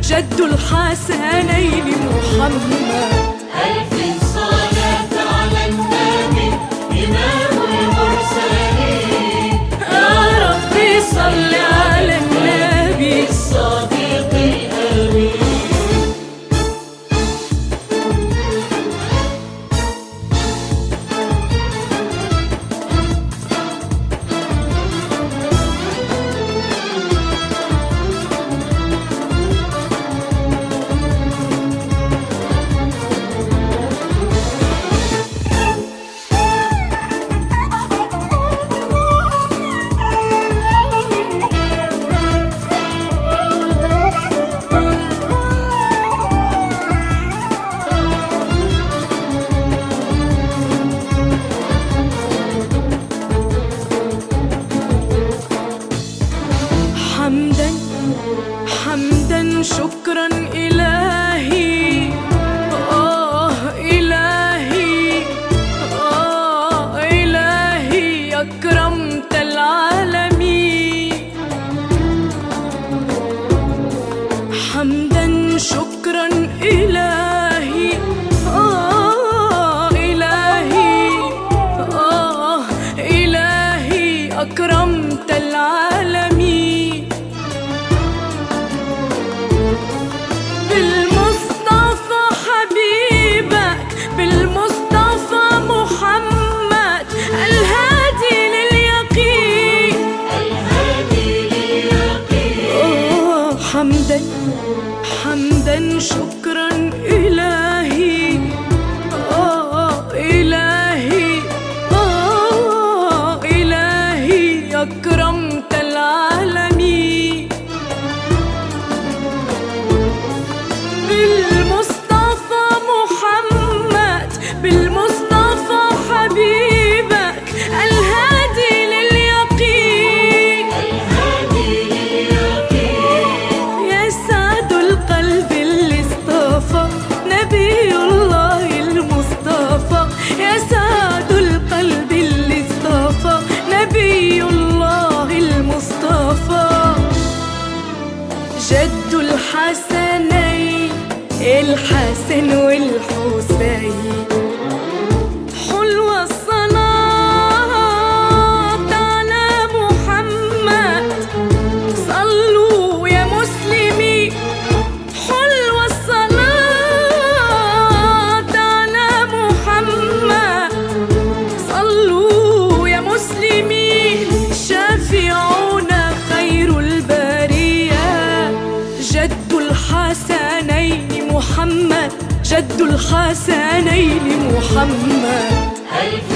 جد الحسنين محمد. ألف صلاة على النبي إمام المرسلين، يا ربي صل على النبي الصادق الأمين. حمدا حمدا شكرا إلهي، إلهي إلهي أكرمت العالمين. حمدا شكرا إلهي، إلهي إلهي أكرمت العالمين. بالمصطفى حبيبك، بالمصطفى محمد الهادي لليقين، الهادي لليقين. حمدا حمدا شكرا إلهي، إلهي إلهي أكرمت العالمين. بالمصطفى محمد، بالمصطفى حبيبك الهادي لليقين، الهادي لليقين. يا سعد القلب اللي اصطفى نبي الله المصطفى، يا سعد القلب اللي اصطفى نبي الله المصطفى. جد الحسنين الحسن والحسين، حلوة الصلاة على محمد، صلوا يا مسلمين. حلوة الصلاة على محمد، صلوا يا مسلمين. شافعونا خير البرية، جد الحسنين محمد، جد الحسنين محمد. ألف